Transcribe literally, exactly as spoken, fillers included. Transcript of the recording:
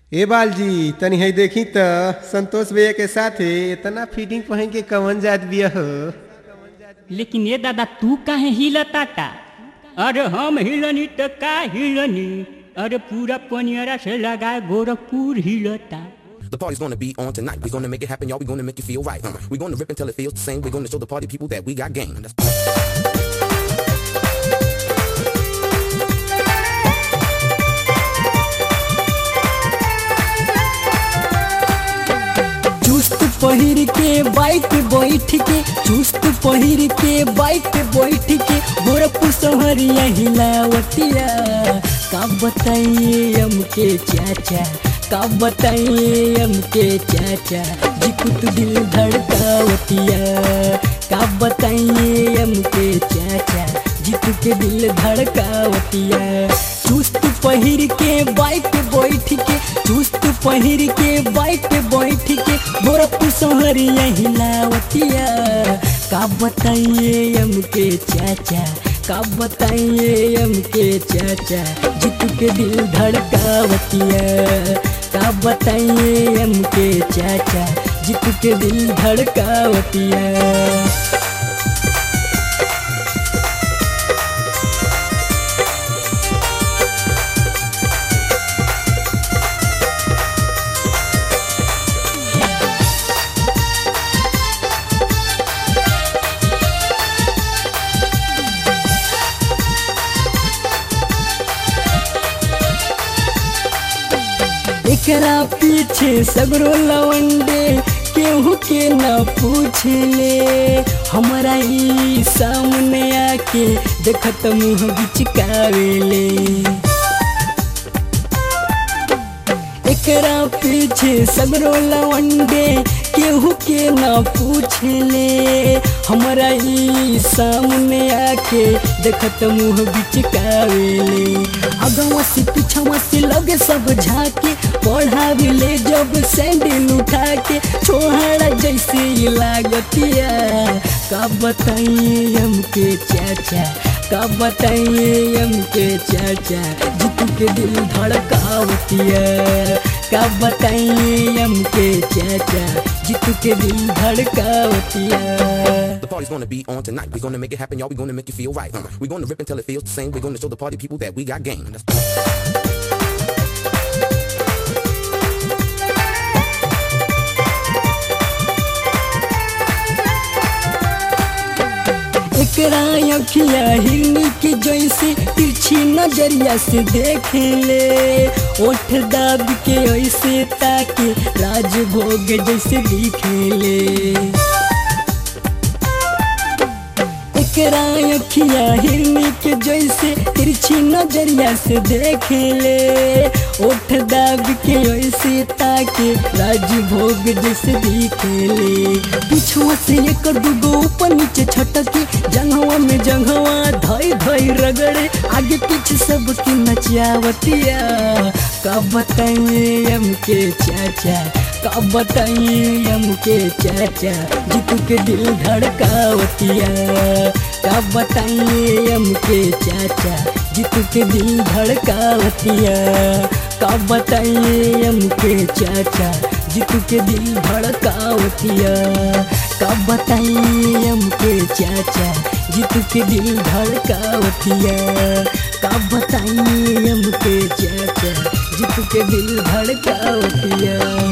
ए बालजी तनी है देखी त संतोष भैया के साथे इतना फिटिंग पहन के कवन जात बिया हो। लेकिन ये दादा तू काहे हिलताता? अरे हम हिलनी तो का हिलनी, अरे पूरा पनियरा से लगा गोरखपुर हिलता। The party's gonna be on tonight. We're gonna make it happen, y'all. We're gonna make you feel right. Uh, we're gonna rip until it feels the same. We're gonna show the party people that we got game. चुस्त पहिर के bike पे बैठ के, चुस्त पहिर के bike पे बैठ के गोरखपुर शहरिया हिलावतिया। का बताइए हमके चाचा, का बताइए हमके चाचा, जी कुछ दिल धड़कावतिया। का बताइए हमके चाचा, जी के दिल धड़कावतिया। चुस्त पहिर के बाइक पे बैठ के, चुस्त पहिर के बाइक पे बैठ के गोरखपुर शहरिया हिलावतिया। का बताइए हमके चाचा, का बताइए हमके चाचा, जितू के दिल धड़कावतिया। का बताइए हमके चाचा, जितू के दिल धड़कावतिया। एकरा पीछे सगरो लवंडे केहू के न पूछले। हमारा ई सामने आके देखत मुँह बिचकावेले। एकरा पीछे सगरो लवंडे केहू के न पूछले। हमारा ई सामने आके देखत मुँह बिचकावेले। अगवा से पीछवा से लगे सब झाके, पढ़ाविले जब सैंडल उठा के छोहरा जैसे ये लागतिया। का बताइए हमके चाचा, का बताइए हमके चाचा, जितू के दिल धड़कावतिया। का बताइए हमके चाचा, जितू के दिल धड़कावतिया। The party's gonna be on tonight. We're gonna make it happen, y'all. We're gonna make you feel right. Uh, we're gonna rip until it feels the same. We're gonna show the party people that we got game. एकरा अखिया हिरनी के जैसे तिरछी नजरिया से देखेले। ओठ दाब के ऐसे ताके राजभोग जैसे दिखेले। एकरा अखिया हिरनी के जैसे तिरछी नजरिया से देखेले। ओठ दाब के ऐसे ताके राजभोग जैसे दिखेले। पीछुआ से एकर दुगो ऊपर नीचे छटके, जंघवा में जंघवा धई धई रगड़े, आगे पीछे सबकी नचावतिया। का बताइए हमके चाचा, का बताइए हमके चाचा, जितू के दिल धड़कावतिया। का बताइए हमके चाचा, जितू के दिल धड़कावतिया। का बताइए हमके चाचा, जितू के दिल धड़कावतिया। का बताइए हमके चाचा, जितू के दिल धड़कावतिया। का बताइए हमके चाचा, जितू के दिल धड़कावतिया।